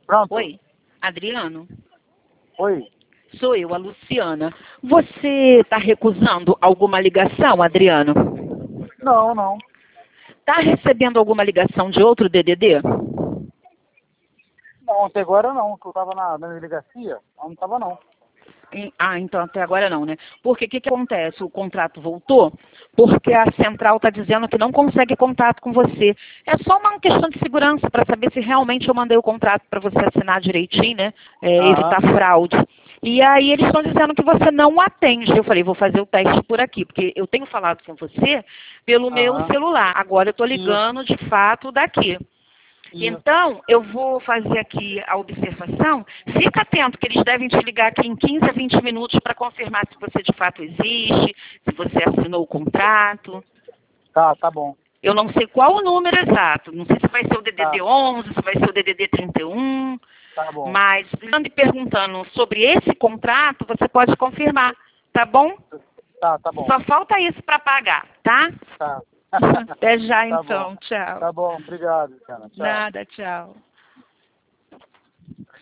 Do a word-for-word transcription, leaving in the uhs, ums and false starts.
Pronto. Oi, Adriano? Oi. Sou eu, a Luciana. Você está recusando alguma ligação, Adriano? Não, não. Está recebendo alguma ligação de outro D D D? Não, até agora não, que eu tava na, na delegacia, não tava não. Em- Ah, então até agora não, né? Porque o que, que acontece? O contrato voltou porque a central está dizendo que não consegue contato com você. É só uma questão de segurança para saber se realmente eu mandei o contrato para você assinar direitinho, né? É, Aham. evitar fraude. E aí eles estão dizendo que você não atende. Eu falei, vou fazer o teste por aqui, porque eu tenho falado com você pelo meu Aham. celular. Agora eu estou Isso, ligando de fato daqui. isso. Então, eu vou fazer aqui a observação. Fica atento que eles devem te ligar aqui em quinze a vinte minutos para confirmar se você de fato existe, se você assinou o contrato. Tá, tá bom. Eu não sei qual o número exato. Não sei se vai ser o Tá, D D D onze, se vai ser o D D D trinta e um. tá bom. Mas, ligando e perguntando sobre esse contrato, você pode confirmar, tá bom? Tá, tá bom. Só falta isso para pagar, tá? Tá. Até já, Tá bom. então. Tchau. Tá bom, obrigado, Luciana. Tchau. Nada, tchau.